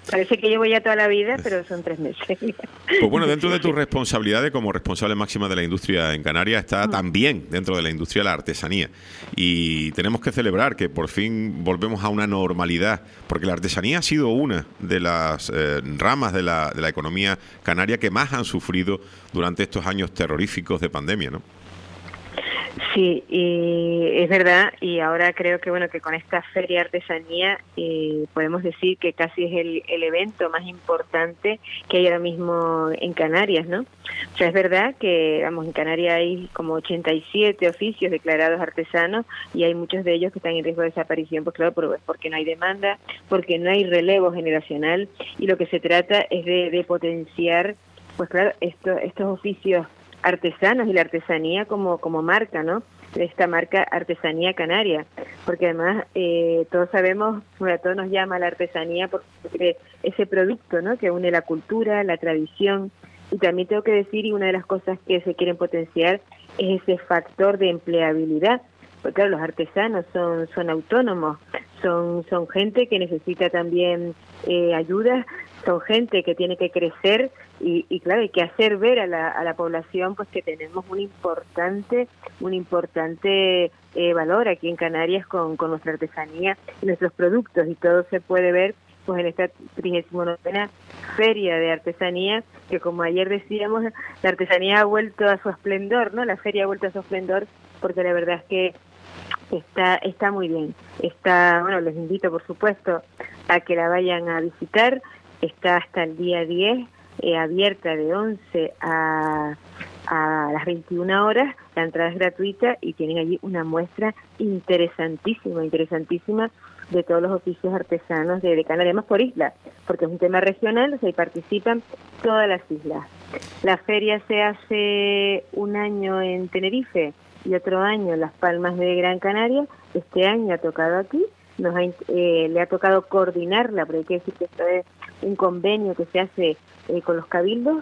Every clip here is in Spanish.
Parece que llevo ya toda la vida, pero son 3 meses. Pues bueno, dentro de tus responsabilidades como responsable máxima de la industria en Canarias está también dentro de la industria la artesanía. Y tenemos que celebrar que por fin volvemos a una normalidad, porque la artesanía ha sido una de las ramas de la economía canaria que más han sufrido durante estos años terroríficos de pandemia, ¿no? Sí, y es verdad, y ahora creo que bueno que con esta feria de artesanía podemos decir que casi es el evento más importante que hay ahora mismo en Canarias, ¿no? O sea, es verdad que vamos, en Canarias hay como 87 oficios declarados artesanos y hay muchos de ellos que están en riesgo de desaparición, pues claro, porque no hay demanda, porque no hay relevo generacional, y lo que se trata es de potenciar, pues claro, estos oficios artesanos y la artesanía como marca, ¿no? Esta marca Artesanía Canaria, porque además todos sabemos, bueno, a todos nos llama la artesanía porque ese producto, ¿no? Que une la cultura, la tradición, y también tengo que decir, y una de las cosas que se quieren potenciar es ese factor de empleabilidad, porque claro, los artesanos son autónomos, son gente que necesita también ayuda, son gente que tiene que crecer y claro, hay que hacer ver a la población pues que tenemos un importante valor aquí en Canarias con nuestra artesanía y nuestros productos, y todo se puede ver pues en esta 39ª Feria de Artesanía, que como ayer decíamos, la artesanía ha vuelto a su esplendor, ¿no? La feria ha vuelto a su esplendor, porque la verdad es que está muy bien. Bueno, les invito por supuesto a que la vayan a visitar. Está hasta el día 10, abierta de 11 a las 21 horas, la entrada es gratuita y tienen allí una muestra interesantísima de todos los oficios artesanos de Canarias, además por isla, porque es un tema regional, o sea, ahí participan todas las islas. La feria se hace un año en Tenerife y otro año en Las Palmas de Gran Canaria. Este año ha tocado aquí, le ha tocado coordinarla, porque hay que decir que esto es un convenio que se hace con los cabildos,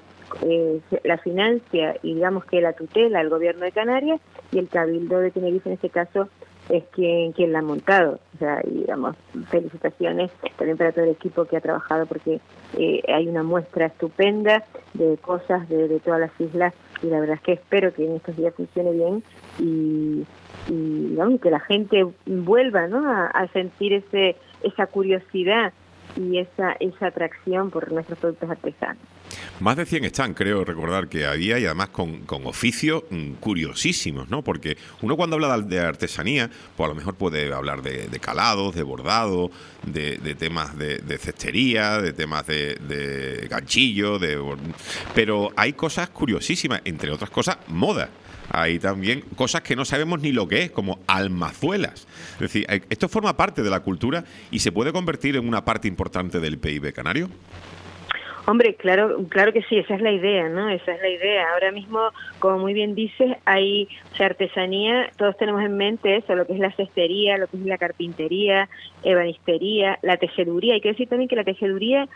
la financia y digamos que la tutela el gobierno de Canarias, y el cabildo de Tenerife en este caso es quien la ha montado. O sea, y, digamos, felicitaciones también para todo el equipo que ha trabajado, porque hay una muestra estupenda de cosas de todas las islas, y la verdad es que espero que en estos días funcione bien y digamos, que la gente vuelva, ¿no? a sentir esa curiosidad y esa atracción por nuestros productos artesanos. Más de 100 están, creo recordar que había, y además con oficios curiosísimos, ¿no? Porque uno cuando habla de artesanía, pues a lo mejor puede hablar de calados, de bordado, de temas de cestería, de temas de ganchillo, pero hay cosas curiosísimas, entre otras cosas, moda. Hay también cosas que no sabemos ni lo que es, como almazuelas. Es decir, esto forma parte de la cultura y se puede convertir en una parte importante del PIB canario. Hombre, claro que sí, esa es la idea, ¿no? Esa es la idea. Ahora mismo, como muy bien dices, hay artesanía, todos tenemos en mente eso, lo que es la cestería, lo que es la carpintería, ebanistería, la tejeduría. Hay que decir también que la tejeduría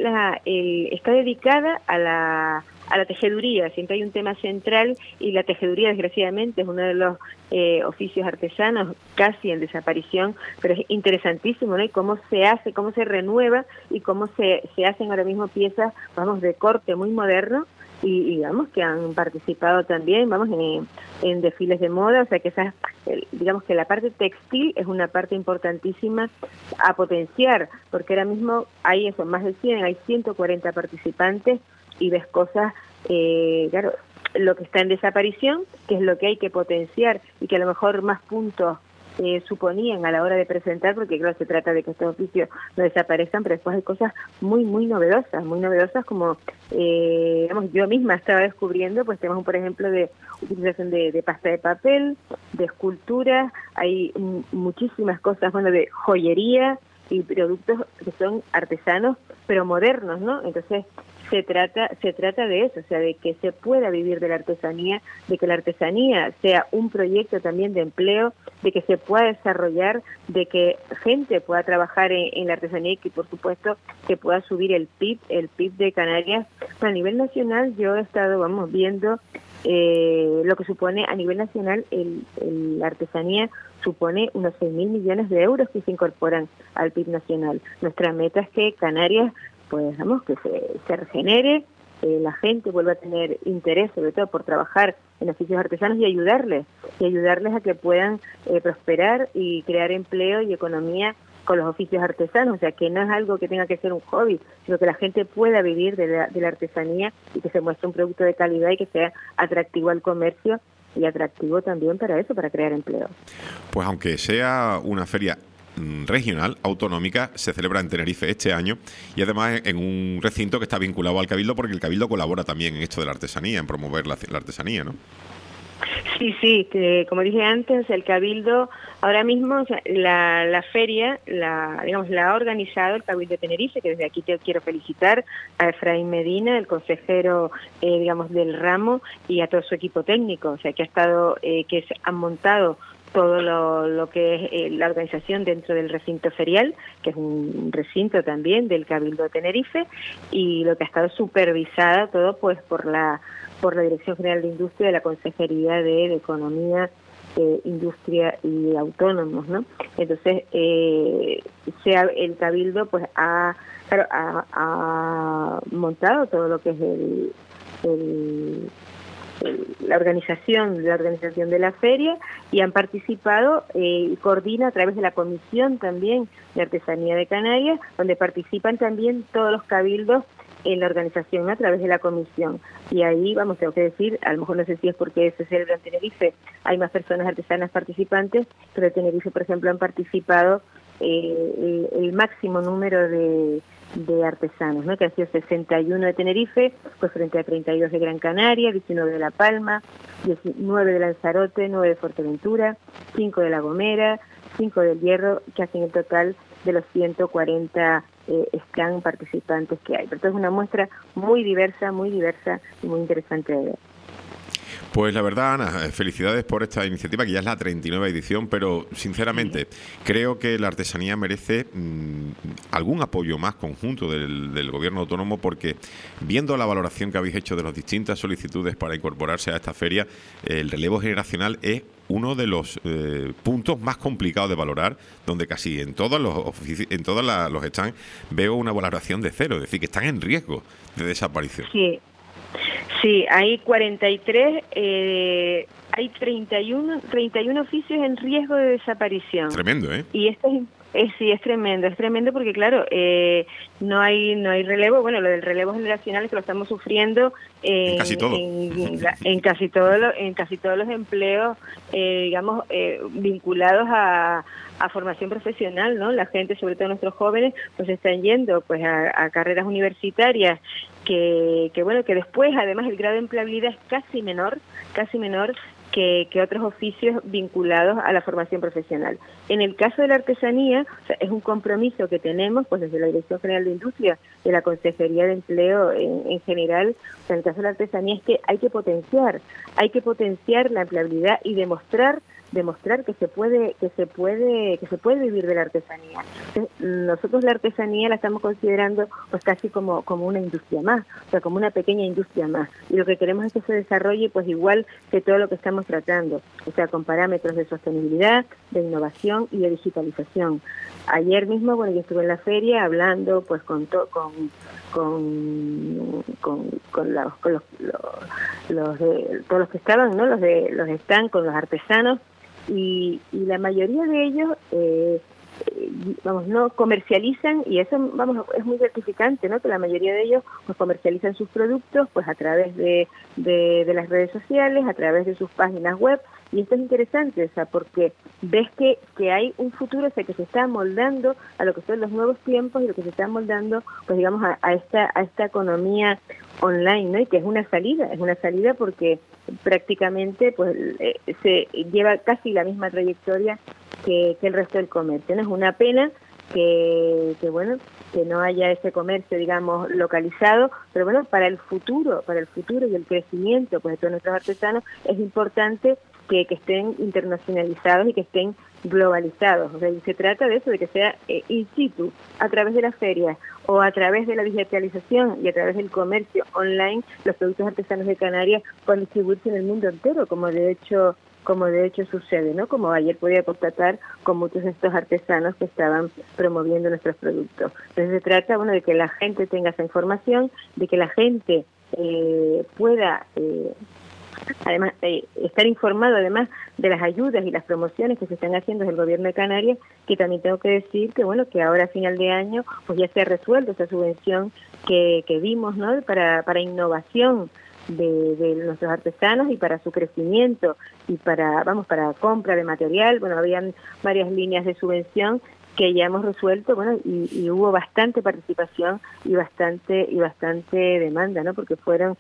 está dedicada a la tejeduría, siempre hay un tema central, y la tejeduría desgraciadamente es uno de los oficios artesanos casi en desaparición, pero es interesantísimo, ¿no? Y cómo se hace, cómo se renueva y cómo se hacen ahora mismo piezas, vamos, de corte muy moderno, y digamos que han participado también, vamos, en desfiles de moda, o sea que digamos que la parte textil es una parte importantísima a potenciar, porque ahora mismo hay más de 100, hay 140 participantes, y ves cosas, claro, lo que está en desaparición, que es lo que hay que potenciar y que a lo mejor más puntos suponían a la hora de presentar, porque claro, se trata de que estos oficios no desaparezcan, pero después hay cosas muy novedosas como, digamos, yo misma estaba descubriendo, pues tenemos por ejemplo de utilización de pasta de papel, de esculturas, hay muchísimas cosas, bueno, de joyería y productos que son artesanos, pero modernos, ¿no? Entonces, se trata de eso, o sea, de que se pueda vivir de la artesanía, de que la artesanía sea un proyecto también de empleo, de que se pueda desarrollar, de que gente pueda trabajar en la artesanía y que, por supuesto, que pueda subir el PIB de Canarias. Pero a nivel nacional yo he estado, viendo lo que supone a nivel nacional la artesanía supone unos 6.000 millones de euros que se incorporan al PIB nacional. Nuestra meta es que Canarias pues vamos, que se regenere, la gente vuelva a tener interés, sobre todo por trabajar en oficios artesanos y ayudarles a que puedan prosperar y crear empleo y economía con los oficios artesanos, o sea, que no es algo que tenga que ser un hobby, sino que la gente pueda vivir de la artesanía y que se muestre un producto de calidad y que sea atractivo al comercio y atractivo también para eso, para crear empleo. Pues aunque sea una feria regional, autonómica, se celebra en Tenerife este año y además en un recinto que está vinculado al Cabildo, porque el Cabildo colabora también en esto de la artesanía, en promover la artesanía, ¿no? Sí, que como dije antes, el Cabildo ahora mismo, o sea, la feria, la ha organizado el Cabildo de Tenerife, que desde aquí te quiero felicitar a Efraín Medina, el consejero, del ramo, y a todo su equipo técnico, o sea, que ha estado, que han montado todo lo que es la organización dentro del recinto ferial, que es un recinto también del Cabildo de Tenerife, y lo que ha estado supervisada todo pues por la Dirección General de Industria de la Consejería de Economía, Industria y Autónomos, ¿no? Entonces, el Cabildo pues ha montado todo lo que es la organización de la feria, y han participado y coordina a través de la Comisión también de Artesanía de Canarias, donde participan también todos los cabildos en la organización a través de la comisión. Y ahí, tengo que decir, a lo mejor no sé si es porque se celebra en Tenerife, hay más personas artesanas participantes, pero en Tenerife, por ejemplo, han participado el máximo número de artesanos, ¿no? Que ha sido 61 de Tenerife, pues frente a 32 de Gran Canaria, 19 de La Palma, 19 de Lanzarote, 9 de Fuerteventura, 5 de La Gomera, 5 del Hierro, que hacen el total de los 140 scan participantes que hay. Pero esto es una muestra muy diversa y muy interesante de ver. Pues la verdad, Ana, felicidades por esta iniciativa, que ya es la 39ª edición, pero sinceramente creo que la artesanía merece algún apoyo más conjunto del Gobierno autónomo, porque viendo la valoración que habéis hecho de las distintas solicitudes para incorporarse a esta feria, el relevo generacional es uno de los puntos más complicados de valorar, donde casi en todos los stands veo una valoración de 0, es decir, que están en riesgo de desaparición. Sí, hay 43, hay 31 oficios en riesgo de desaparición. Tremendo, ¿eh? Y esto sí, es tremendo porque claro, no hay relevo. Bueno, lo del relevo generacional es que lo estamos sufriendo en casi todo. en casi todos los empleos, vinculados a formación profesional, ¿no? La gente, sobre todo nuestros jóvenes, pues están yendo pues a carreras universitarias que después, además, el grado de empleabilidad es casi menor que otros oficios vinculados a la formación profesional. En el caso de la artesanía, es un compromiso que tenemos pues desde la Dirección General de Industria, de la Consejería de Empleo en general. En el caso de la artesanía es que hay que potenciar la empleabilidad y demostrar que se puede vivir de la artesanía. Entonces, nosotros la artesanía la estamos considerando pues casi como una industria más, o sea, como una pequeña industria más, y lo que queremos es que se desarrolle pues igual que todo lo que estamos tratando, o sea, con parámetros de sostenibilidad, de innovación y de digitalización. Ayer mismo, yo estuve en la feria hablando pues con todos los que estaban, ¿no? Los están con los artesanos, y la mayoría de ellos no comercializan, y eso es muy gratificante, ¿no? Que la mayoría de ellos pues comercializan sus productos pues a través de las redes sociales, a través de sus páginas web, y esto es interesante, o sea, porque ves que hay un futuro, o sea, que se está moldando a lo que son los nuevos tiempos, y lo que se está moldando pues a esta economía online, ¿no? Y que es una salida porque prácticamente pues se lleva casi la misma trayectoria que el resto del comercio, ¿no? Es una pena que no haya ese comercio, localizado, pero bueno, para el futuro y el crecimiento pues de todos nuestros artesanos es importante que estén internacionalizados y que estén globalizados. O sea, y se trata de eso, de que sea in situ, a través de las ferias o a través de la digitalización y a través del comercio online, los productos artesanos de Canarias puedan distribuirse en el mundo entero, como de hecho como de hecho sucede, ¿no? Como ayer podía constatar con muchos de estos artesanos que estaban promoviendo nuestros productos. Entonces se trata, bueno, de que la gente tenga esa información, de que la gente pueda además estar informado además de las ayudas y las promociones que se están haciendo desde el gobierno de Canarias, que también tengo que decir que bueno, que ahora a final de año pues ya se ha resuelto esa subvención que dimos, ¿no? para innovación de nuestros artesanos y para su crecimiento y para compra de material. Bueno, habían varias líneas de subvención que ya hemos resuelto, bueno, y hubo bastante participación y bastante demanda, ¿no? Porque fueron,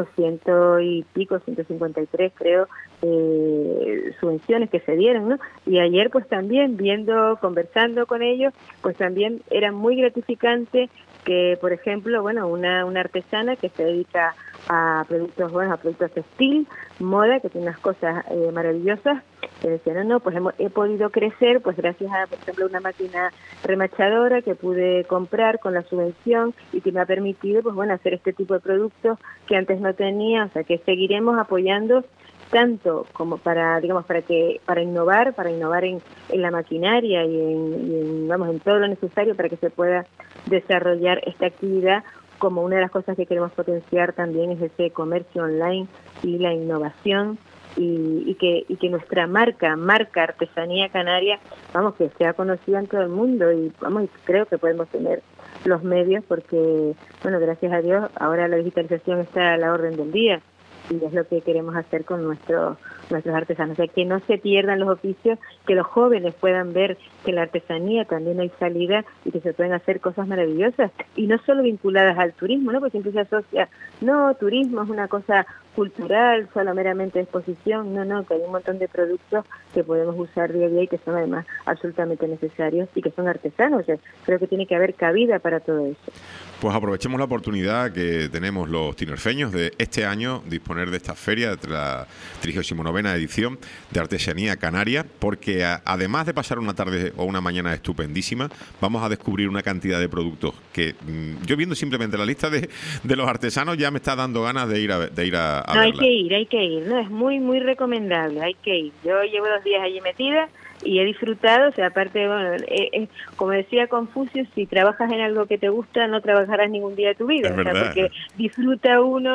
153 creo, subvenciones que se dieron, ¿no? Y ayer pues también conversando con ellos, pues también era muy gratificante que, por ejemplo, bueno, una artesana que se dedica a productos, a productos textil, moda, que tiene unas cosas maravillosas, que decían, no, pues he podido crecer, pues gracias a, por ejemplo, una máquina remachadora que pude comprar con la subvención y que me ha permitido, pues bueno, hacer este tipo de productos que antes no tenía, o sea, que seguiremos apoyando tanto como para innovar en la maquinaria y en todo lo necesario para que se pueda desarrollar esta actividad, como una de las cosas que queremos potenciar también es ese comercio online y la innovación y que nuestra marca Artesanía Canaria, que sea conocida en todo el mundo y creo que podemos tener los medios porque, bueno, gracias a Dios ahora la digitalización está a la orden del día. Y es lo que queremos hacer con nuestros artesanos, o sea, que no se pierdan los oficios, que los jóvenes puedan ver que en la artesanía también hay salida y que se pueden hacer cosas maravillosas, y no solo vinculadas al turismo, ¿no? Porque siempre se asocia, no, turismo es una cosa cultural, solo meramente de exposición, no, que hay un montón de productos que podemos usar día a día y que son además absolutamente necesarios y que son artesanos, o sea, creo que tiene que haber cabida para todo eso. Pues aprovechemos la oportunidad que tenemos los tinerfeños de este año disponer de esta feria, de la 39ª edición de Artesanía Canaria, porque además de pasar una tarde o una mañana estupendísima, vamos a descubrir una cantidad de productos que yo viendo simplemente la lista de los artesanos ya me está dando ganas de ir a verla. No, hay que ir, no, es muy, muy recomendable, hay que ir. Yo llevo 2 días allí metida y he disfrutado, o sea, aparte, bueno, como decía Confucio, si trabajas en algo que te gusta, no trabajarás ningún día de tu vida, o sea, porque disfruta uno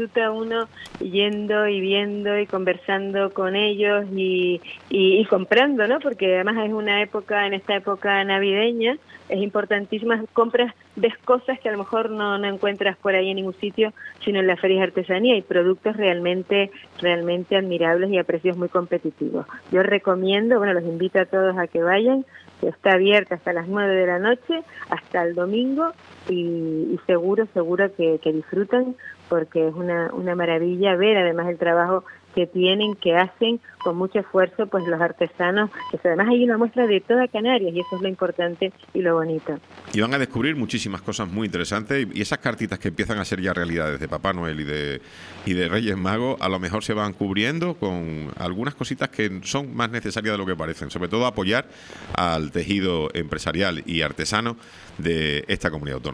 yendo y viendo y conversando con ellos y comprando, ¿no? Porque además en esta época navideña, es importantísima, ves cosas que a lo mejor no encuentras por ahí en ningún sitio, sino en las ferias de artesanía, y productos realmente admirables y a precios muy competitivos. Yo recomiendo, bueno, los invito a todos a que vayan, que está abierta hasta las 9 de la noche, hasta el domingo, y seguro que disfrutan, porque es una maravilla ver además el trabajo que hacen con mucho esfuerzo pues los artesanos, que además hay una muestra de toda Canarias y eso es lo importante y lo bonito. Y van a descubrir muchísimas cosas muy interesantes y esas cartitas que empiezan a ser ya realidades de Papá Noel y de Reyes Magos, a lo mejor se van cubriendo con algunas cositas que son más necesarias de lo que parecen, sobre todo apoyar al tejido empresarial y artesano de esta comunidad autónoma.